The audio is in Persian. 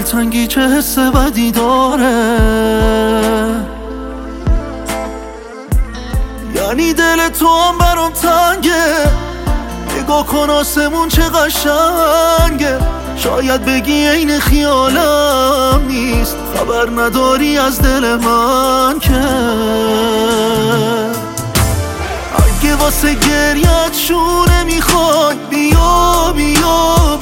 دلتنگی چه حس بدی داره، یعنی دل تو هم برام تنگه. نگاه کن آسمون چه قشنگه، شاید بگی عین خیالم نیست، خبر نداری از دل من که. اگه واسه گریت شونه میخوای بیا بیا